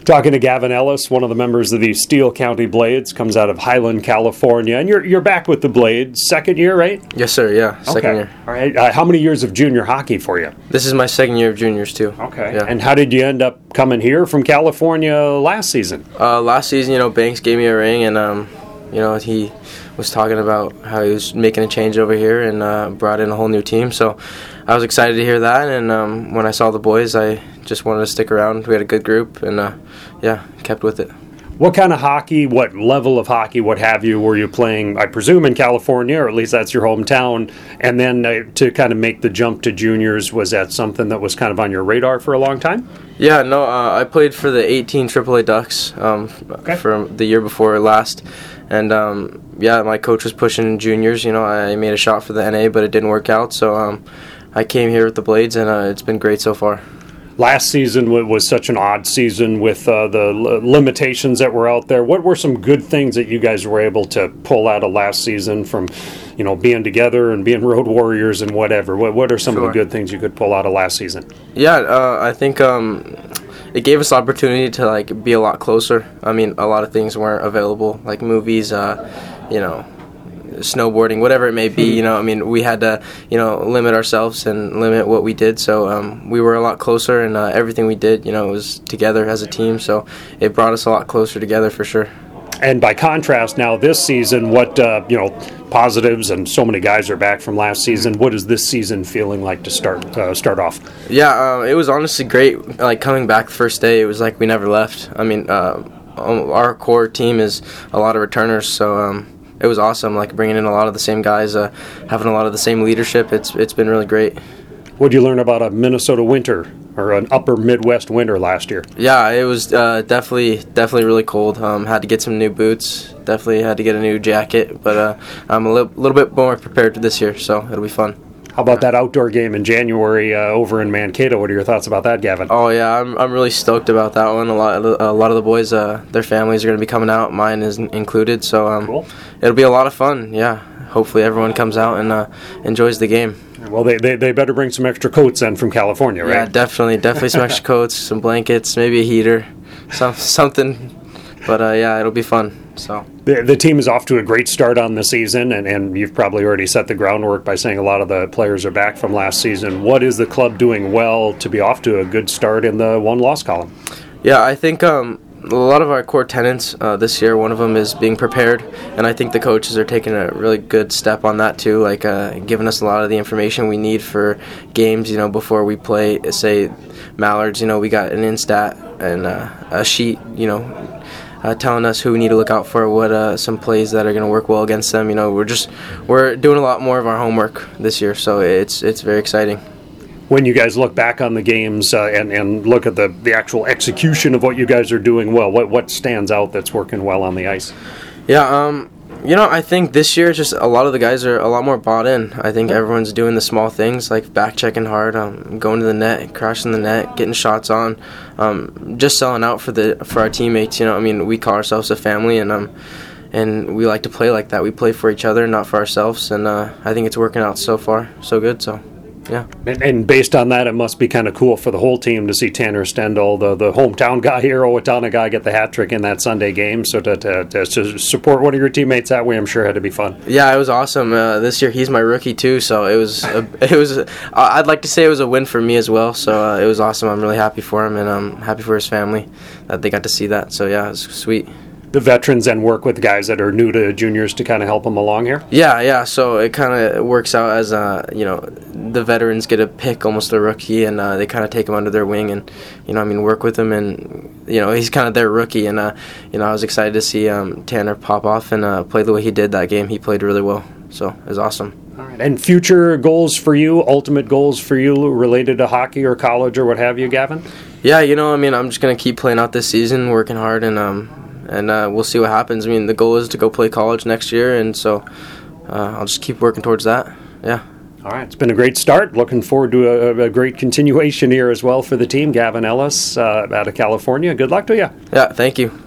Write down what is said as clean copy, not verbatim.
Talking to Gavin Ellis, one of the members of the Steele County Blades, comes out of Highland, California, and you're back with the Blades, second year, right? Yes, sir. Yeah, second year. All right. How many years of junior hockey for you? This is my second year of juniors too. Okay. Yeah. And how did you end up coming here from California last season? Last season, Banks gave me a ring, and he was talking about how he was making a change over here and brought in a whole new team. So I was excited to hear that, and when I saw the boys, I just wanted to stick around. We had a good group, and kept with it. What kind of hockey, what level of hockey, what have you, were you playing, I presume, in California, or at least that's your hometown, and then to kind of make the jump to juniors, was that something that was kind of on your radar for a long time? Yeah, no, I played for the 18 AAA Ducks for the year before last, and my coach was pushing juniors. I made a shot for the NA, but it didn't work out, so I came here with the Blades, and it's been great so far. Last season was such an odd season with the limitations that were out there. What were some good things that you guys were able to pull out of last season from, being together and being road warriors and whatever? What are some of the good things you could pull out of last season? Yeah, I think it gave us the opportunity to be a lot closer. I mean, a lot of things weren't available, like movies, snowboarding, whatever it may be. We had to limit ourselves and limit what we did, so we were a lot closer, and everything we did was together as a team, so it brought us a lot closer together for sure. And by contrast, now this season, what positives, and so many guys are back from last season, what is this season feeling like to start off? Yeah, it was honestly great. Coming back the first day, it was like we never left. I mean, our core team is a lot of returners, so it was awesome, bringing in a lot of the same guys, having a lot of the same leadership. It's been really great. What did you learn about a Minnesota winter or an upper Midwest winter last year? Yeah, it was definitely really cold. Had to get some new boots. Definitely had to get a new jacket, but I'm a little bit more prepared this year, so it'll be fun. How about that outdoor game in January over in Mankato? What are your thoughts about that, Gavin? Oh yeah, I'm really stoked about that one. A lot of the boys, their families are going to be coming out. Mine is included, so cool. It'll be a lot of fun. Yeah, hopefully everyone comes out and enjoys the game. Well, they better bring some extra coats then from California, right? Yeah, definitely some extra coats, some blankets, maybe a heater, something. But it'll be fun. So the team is off to a great start on the season, and you've probably already set the groundwork by saying a lot of the players are back from last season. What is the club doing well to be off to a good start in the one-loss column? Yeah, I think a lot of our core tenets this year, one of them is being prepared, and I think the coaches are taking a really good step on that too, giving us a lot of the information we need for games, before we play, say, Mallards. We got an instat and a sheet, telling us who we need to look out for, what some plays that are going to work well against them. We're doing a lot more of our homework this year, so it's very exciting. When you guys look back on the games and look at the actual execution of what you guys are doing well, what stands out that's working well on the ice? Yeah, I think this year just a lot of the guys are a lot more bought in. I think everyone's doing the small things like back checking hard, going to the net, crashing the net, getting shots on, just selling out for our teammates. We call ourselves a family, and we like to play like that. We play for each other, not for ourselves, and I think it's working out so far so good. So. Yeah. And based on that, it must be kind of cool for the whole team to see Tanner Stendal, the hometown guy here, Owatonna guy, get the hat trick in that Sunday game. So to support one of your teammates that way, I'm sure had to be fun. Yeah, it was awesome. This year he's my rookie too, so it was I'd like to say it was a win for me as well. So it was awesome. I'm really happy for him, and I'm happy for his family that they got to see that. So yeah, it was sweet. The veterans then work with guys that are new to juniors to kind of help them along here? Yeah. So it kind of works out as, the veterans get to pick almost a rookie, and they kind of take him under their wing and, work with him. And, he's kind of their rookie. And, I was excited to see Tanner pop off and play the way he did that game. He played really well. So it was awesome. All right. And future goals for you, ultimate goals for you related to hockey or college or what have you, Gavin? Yeah, I'm just going to keep playing out this season, working hard, and we'll see what happens. The goal is to go play college next year, and so I'll just keep working towards that. Yeah. All right. It's been a great start. Looking forward to a great continuation here as well for the team. Gavin Ellis out of California. Good luck to you. Yeah, thank you.